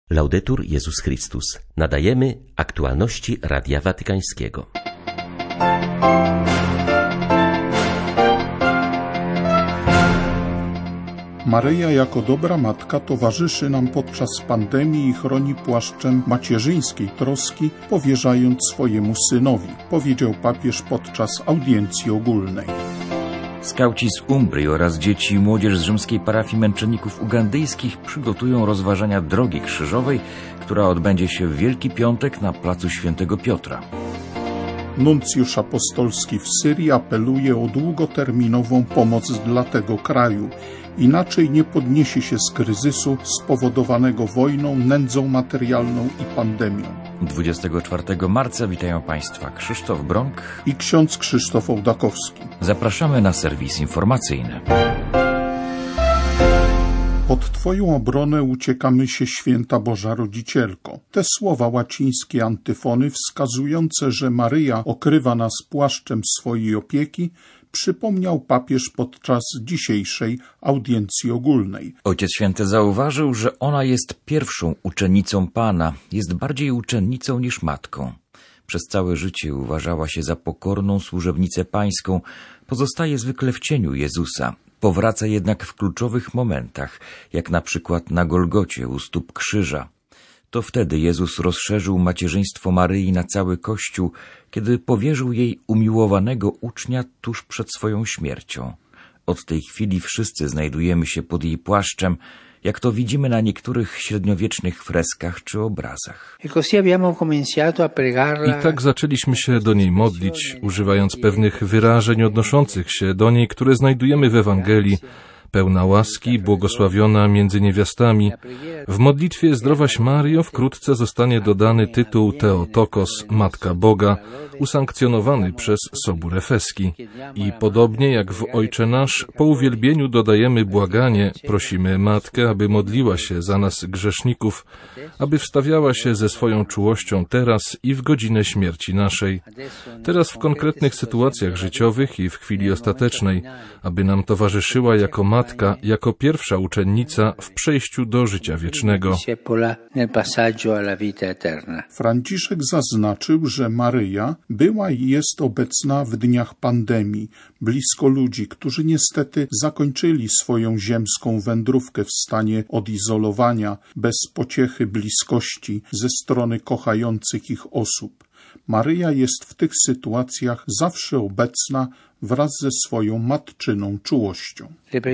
Laudetur Jezus Chrystus. Nadajemy aktualności Radia Watykańskiego. Maryja jako dobra matka towarzyszy nam podczas pandemii i chroni płaszczem macierzyńskiej troski, powierzając swojemu synowi, powiedział papież podczas audiencji ogólnej. Skauci z Umbrii oraz dzieci i młodzież z rzymskiej parafii męczenników ugandyjskich przygotują rozważania Drogi Krzyżowej, która odbędzie się w Wielki Piątek na placu Świętego Piotra. Nuncjusz apostolski w Syrii apeluje o długoterminową pomoc dla tego kraju. Inaczej nie podniesie się z kryzysu spowodowanego wojną, nędzą materialną i pandemią. 24 marca witają Państwa Krzysztof Bronk i ksiądz Krzysztof Ołdakowski. Zapraszamy na serwis informacyjny. Pod Twoją obronę uciekamy się, święta Boża Rodzicielko. Te słowa łacińskie antyfony wskazujące, że Maryja okrywa nas płaszczem swojej opieki, przypomniał papież podczas dzisiejszej audiencji ogólnej. Ojciec Święty zauważył, że ona jest pierwszą uczennicą Pana, jest bardziej uczennicą niż matką. Przez całe życie uważała się za pokorną służebnicę pańską, pozostaje zwykle w cieniu Jezusa. Powraca jednak w kluczowych momentach, jak na przykład na Golgocie u stóp krzyża. To wtedy Jezus rozszerzył macierzyństwo Maryi na cały Kościół, kiedy powierzył jej umiłowanego ucznia tuż przed swoją śmiercią. Od tej chwili wszyscy znajdujemy się pod jej płaszczem, jak to widzimy na niektórych średniowiecznych freskach czy obrazach. I tak zaczęliśmy się do niej modlić, używając pewnych wyrażeń odnoszących się do niej, które znajdujemy w Ewangelii. Pełna łaski, błogosławiona między niewiastami. W modlitwie Zdrowaś Maryjo wkrótce zostanie dodany tytuł Theotokos, Matka Boga, usankcjonowany przez Sobór Efeski. I podobnie jak w Ojcze Nasz, po uwielbieniu dodajemy błaganie, prosimy Matkę, aby modliła się za nas grzeszników, aby wstawiała się ze swoją czułością teraz i w godzinę śmierci naszej. Teraz w konkretnych sytuacjach życiowych i w chwili ostatecznej, aby nam towarzyszyła jako Matka, jako pierwsza uczennica w przejściu do życia wiecznego. Franciszek zaznaczył, że Maryja była i jest obecna w dniach pandemii, blisko ludzi, którzy niestety zakończyli swoją ziemską wędrówkę w stanie odizolowania, bez pociechy bliskości ze strony kochających ich osób. Maryja jest w tych sytuacjach zawsze obecna wraz ze swoją matczyną czułością.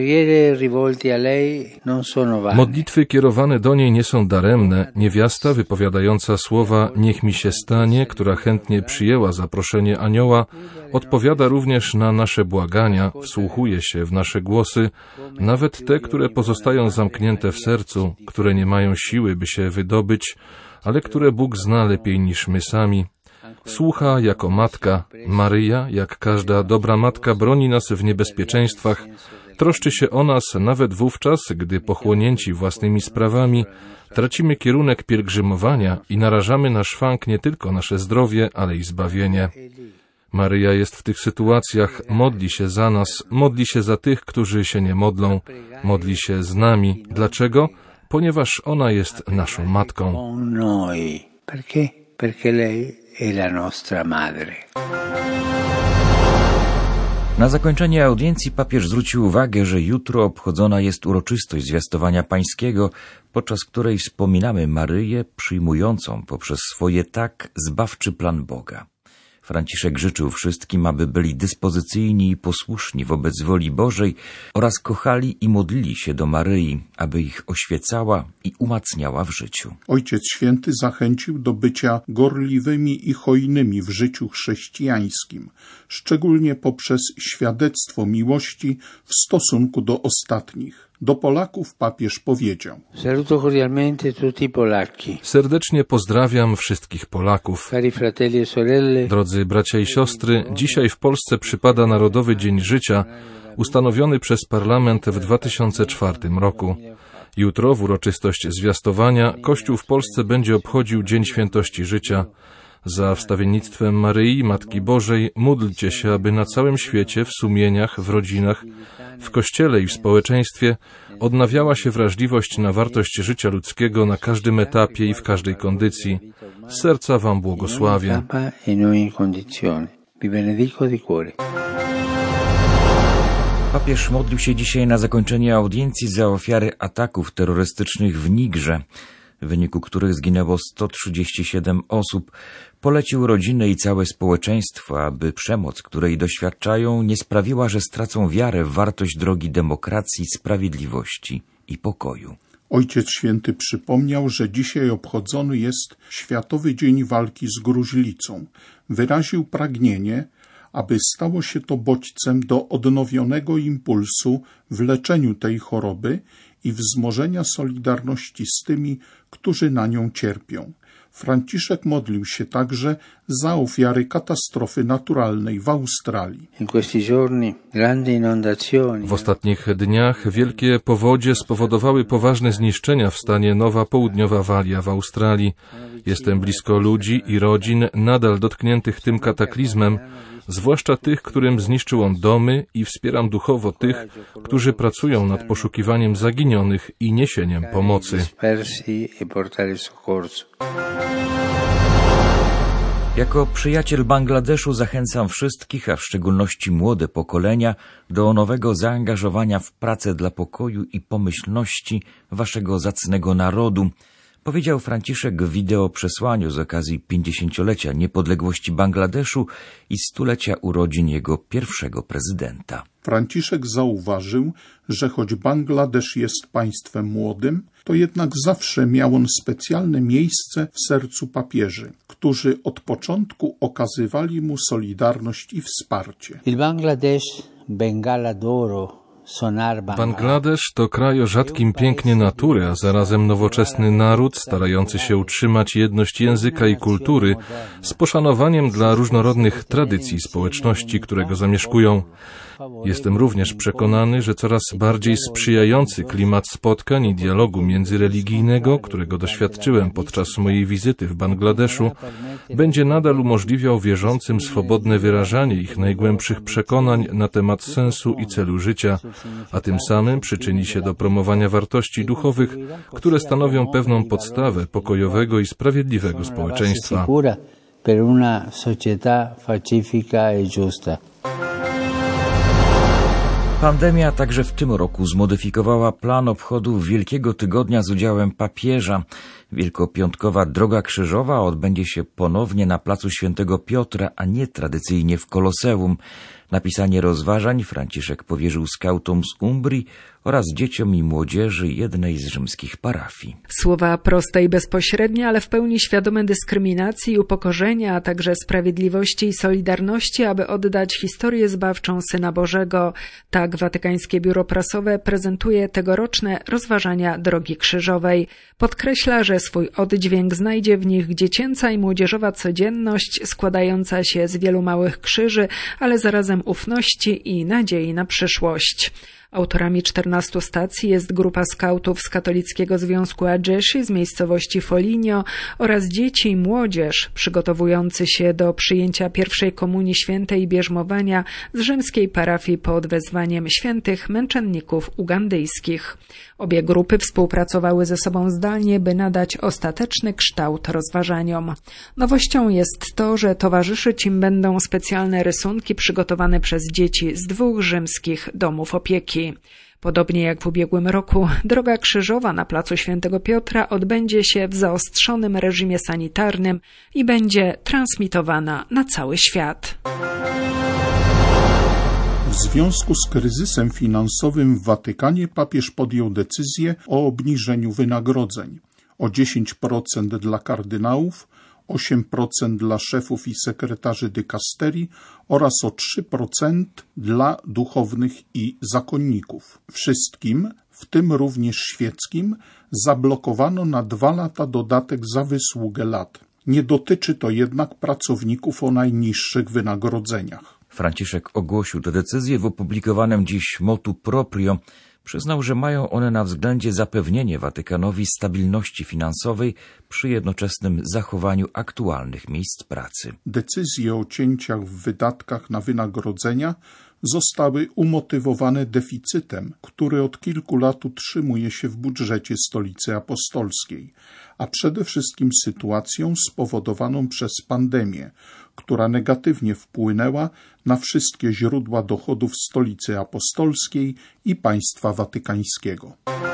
Modlitwy kierowane do niej nie są daremne. Niewiasta wypowiadająca słowa „niech mi się stanie”, która chętnie przyjęła zaproszenie anioła, odpowiada również na nasze błagania, wsłuchuje się w nasze głosy, nawet te, które pozostają zamknięte w sercu, które nie mają siły, by się wydobyć, ale które Bóg zna lepiej niż my sami. Słucha jako matka. Maryja, jak każda dobra matka, broni nas w niebezpieczeństwach, troszczy się o nas nawet wówczas, gdy pochłonięci własnymi sprawami tracimy kierunek pielgrzymowania i narażamy na szwank nie tylko nasze zdrowie, ale i zbawienie. Maryja jest w tych sytuacjach, modli się za nas, modli się za tych, którzy się nie modlą, modli się z nami. Dlaczego? Ponieważ ona jest naszą matką. Na zakończenie audiencji papież zwrócił uwagę, że jutro obchodzona jest uroczystość Zwiastowania Pańskiego, podczas której wspominamy Maryję przyjmującą poprzez swoje tak zbawczy plan Boga. Franciszek życzył wszystkim, aby byli dyspozycyjni i posłuszni wobec woli Bożej oraz kochali i modlili się do Maryi, aby ich oświecała i umacniała w życiu. Ojciec Święty zachęcił do bycia gorliwymi i hojnymi w życiu chrześcijańskim, szczególnie poprzez świadectwo miłości w stosunku do ostatnich. Do Polaków papież powiedział: Serdecznie pozdrawiam wszystkich Polaków. Drodzy bracia i siostry, dzisiaj w Polsce przypada Narodowy Dzień Życia, ustanowiony przez parlament w 2004 roku. Jutro w uroczystość zwiastowania Kościół w Polsce będzie obchodził Dzień Świętości Życia. Za wstawiennictwem Maryi, Matki Bożej, módlcie się, aby na całym świecie, w sumieniach, w rodzinach, w Kościele i w społeczeństwie odnawiała się wrażliwość na wartość życia ludzkiego na każdym etapie i w każdej kondycji. Z serca Wam błogosławię. Papież modlił się dzisiaj na zakończenie audiencji za ofiary ataków terrorystycznych w Nigrze, w wyniku których zginęło 137 osób. Polecił rodziny i całe społeczeństwo, aby przemoc, której doświadczają, nie sprawiła, że stracą wiarę w wartość drogi demokracji, sprawiedliwości i pokoju. Ojciec Święty przypomniał, że dzisiaj obchodzony jest Światowy Dzień Walki z Gruźlicą. Wyraził pragnienie, aby stało się to bodźcem do odnowionego impulsu w leczeniu tej choroby i wzmożenia solidarności z tymi, którzy na nią cierpią. Franciszek modlił się także za ofiary katastrofy naturalnej w Australii. W ostatnich dniach wielkie powodzie spowodowały poważne zniszczenia w stanie Nowa Południowa Walia w Australii. Jestem blisko ludzi i rodzin nadal dotkniętych tym kataklizmem, zwłaszcza tych, którym zniszczył on domy, i wspieram duchowo tych, którzy pracują nad poszukiwaniem zaginionych i niesieniem pomocy. Jako przyjaciel Bangladeszu zachęcam wszystkich, a w szczególności młode pokolenia, do nowego zaangażowania w pracę dla pokoju i pomyślności waszego zacnego narodu, powiedział Franciszek w wideoprzesłaniu z okazji 50-lecia niepodległości Bangladeszu i 100-lecia urodzin jego pierwszego prezydenta. Franciszek zauważył, że choć Bangladesz jest państwem młodym, to jednak zawsze miał on specjalne miejsce w sercu papieży, którzy od początku okazywali mu solidarność i wsparcie. Bangladesz to kraj o rzadkim pięknie natury, a zarazem nowoczesny naród starający się utrzymać jedność języka i kultury z poszanowaniem dla różnorodnych tradycji społeczności, które go zamieszkują. Jestem również przekonany, że coraz bardziej sprzyjający klimat spotkań i dialogu międzyreligijnego, którego doświadczyłem podczas mojej wizyty w Bangladeszu, będzie nadal umożliwiał wierzącym swobodne wyrażanie ich najgłębszych przekonań na temat sensu i celu życia, a tym samym przyczyni się do promowania wartości duchowych, które stanowią pewną podstawę pokojowego i sprawiedliwego społeczeństwa. Pandemia także w tym roku zmodyfikowała plan obchodów Wielkiego Tygodnia z udziałem papieża. Wielkopiątkowa Droga Krzyżowa odbędzie się ponownie na placu Świętego Piotra, a nie tradycyjnie w Koloseum. Napisanie rozważań Franciszek powierzył skautom z Umbrii oraz dzieciom i młodzieży jednej z rzymskich parafii. Słowa proste i bezpośrednie, ale w pełni świadome dyskryminacji i upokorzenia, a także sprawiedliwości i solidarności, aby oddać historię zbawczą Syna Bożego. Tak Watykańskie Biuro Prasowe prezentuje tegoroczne rozważania Drogi Krzyżowej. Podkreśla, że swój oddźwięk znajdzie w nich dziecięca i młodzieżowa codzienność składająca się z wielu małych krzyży, ale zarazem ufności i nadziei na przyszłość. Autorami 14 stacji jest grupa skautów z Katolickiego Związku Adżeszy z miejscowości Foligno oraz dzieci i młodzież przygotowujący się do przyjęcia pierwszej komunii świętej i bierzmowania z rzymskiej parafii pod wezwaniem świętych męczenników ugandyjskich. Obie grupy współpracowały ze sobą zdalnie, by nadać ostateczny kształt rozważaniom. Nowością jest to, że towarzyszyć im będą specjalne rysunki przygotowane przez dzieci z 2 rzymskich domów opieki. Podobnie jak w ubiegłym roku, Droga Krzyżowa na placu Świętego Piotra odbędzie się w zaostrzonym reżimie sanitarnym i będzie transmitowana na cały świat. W związku z kryzysem finansowym w Watykanie papież podjął decyzję o obniżeniu wynagrodzeń o 10% dla kardynałów, 8% dla szefów i sekretarzy dykasterii oraz o 3% dla duchownych i zakonników. Wszystkim, w tym również świeckim, zablokowano na 2 lata dodatek za wysługę lat. Nie dotyczy to jednak pracowników o najniższych wynagrodzeniach. Franciszek ogłosił tę decyzję w opublikowanym dziś motu proprio, Przyznał, że mają one na względzie zapewnienie Watykanowi stabilności finansowej przy jednoczesnym zachowaniu aktualnych miejsc pracy. Decyzje o cięciach w wydatkach na wynagrodzenia zostały umotywowane deficytem, który od kilku lat utrzymuje się w budżecie Stolicy Apostolskiej, a przede wszystkim sytuacją spowodowaną przez pandemię, która negatywnie wpłynęła na wszystkie źródła dochodów Stolicy Apostolskiej i państwa watykańskiego.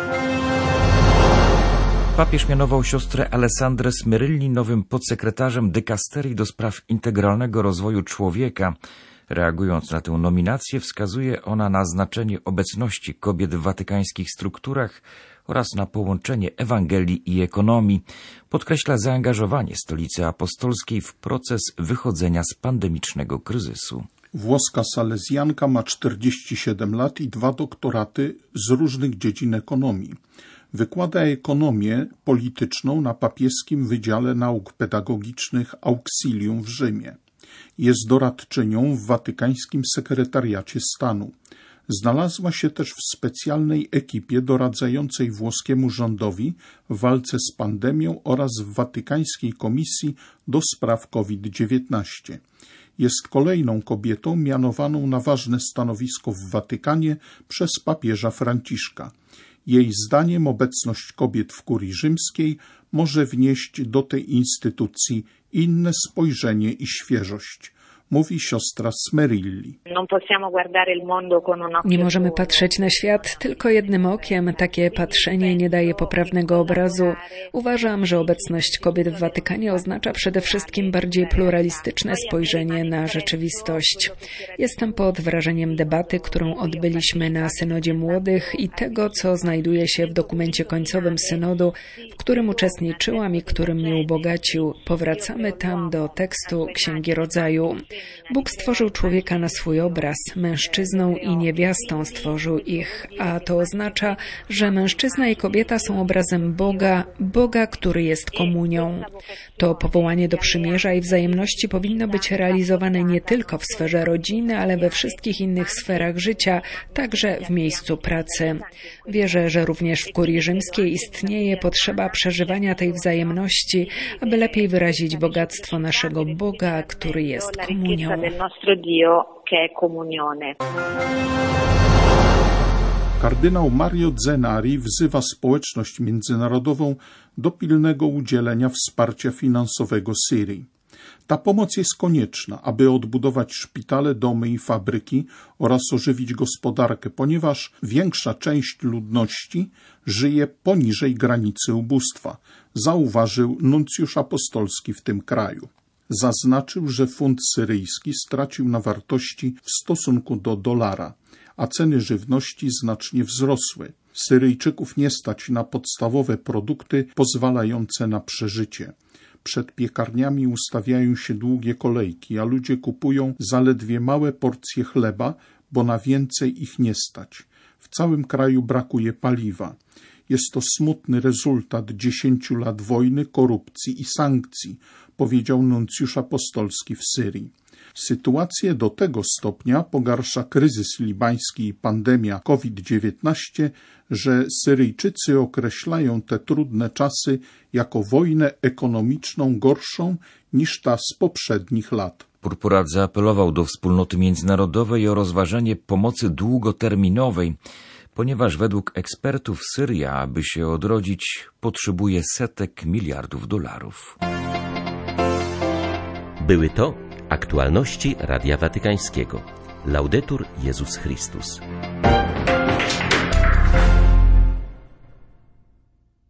Papież mianował siostrę Alessandrę Smerilli nowym podsekretarzem dykasterii do spraw integralnego rozwoju człowieka. Reagując na tę nominację, wskazuje ona na znaczenie obecności kobiet w watykańskich strukturach oraz na połączenie Ewangelii i ekonomii. Podkreśla zaangażowanie Stolicy Apostolskiej w proces wychodzenia z pandemicznego kryzysu. Włoska salezjanka ma 47 lat i 2 doktoraty z różnych dziedzin ekonomii. Wykłada ekonomię polityczną na papieskim Wydziale Nauk Pedagogicznych Auxilium w Rzymie. Jest doradczynią w watykańskim sekretariacie stanu. Znalazła się też w specjalnej ekipie doradzającej włoskiemu rządowi w walce z pandemią oraz w watykańskiej komisji do spraw COVID-19. Jest kolejną kobietą mianowaną na ważne stanowisko w Watykanie przez papieża Franciszka. Jej zdaniem obecność kobiet w kurii rzymskiej może wnieść do tej instytucji inne spojrzenie i świeżość, mówi siostra Smerilli. Nie możemy patrzeć na świat tylko jednym okiem. Takie patrzenie nie daje poprawnego obrazu. Uważam, że obecność kobiet w Watykanie oznacza przede wszystkim bardziej pluralistyczne spojrzenie na rzeczywistość. Jestem pod wrażeniem debaty, którą odbyliśmy na Synodzie Młodych i tego, co znajduje się w dokumencie końcowym synodu, w którym uczestniczyłam i który mnie ubogacił. Powracamy tam do tekstu Księgi Rodzaju. Bóg stworzył człowieka na swój obraz, mężczyzną i niewiastą stworzył ich, a to oznacza, że mężczyzna i kobieta są obrazem Boga, który jest komunią. To powołanie do przymierza i wzajemności powinno być realizowane nie tylko w sferze rodziny, ale we wszystkich innych sferach życia, także w miejscu pracy. Wierzę, że również w kurii rzymskiej istnieje potrzeba przeżywania tej wzajemności, aby lepiej wyrazić bogactwo naszego Boga, który jest komunią. Kardynał Mario Zenari wzywa społeczność międzynarodową do pilnego udzielenia wsparcia finansowego Syrii. Ta pomoc jest konieczna, aby odbudować szpitale, domy i fabryki oraz ożywić gospodarkę, ponieważ większa część ludności żyje poniżej granicy ubóstwa, zauważył nuncjusz apostolski w tym kraju. Zaznaczył, że funt syryjski stracił na wartości w stosunku do dolara, a ceny żywności znacznie wzrosły. Syryjczyków nie stać na podstawowe produkty pozwalające na przeżycie. Przed piekarniami ustawiają się długie kolejki, a ludzie kupują zaledwie małe porcje chleba, bo na więcej ich nie stać. W całym kraju brakuje paliwa. Jest to smutny rezultat 10 lat wojny, korupcji i sankcji, powiedział nuncjusz apostolski w Syrii. Sytuację do tego stopnia pogarsza kryzys libański i pandemia COVID-19, że Syryjczycy określają te trudne czasy jako wojnę ekonomiczną gorszą niż ta z poprzednich lat. Purpurat zaapelował do wspólnoty międzynarodowej o rozważenie pomocy długoterminowej, ponieważ według ekspertów Syria, aby się odrodzić, potrzebuje setek miliardów dolarów. Były to aktualności Radia Watykańskiego. Laudetur Jezus Chrystus.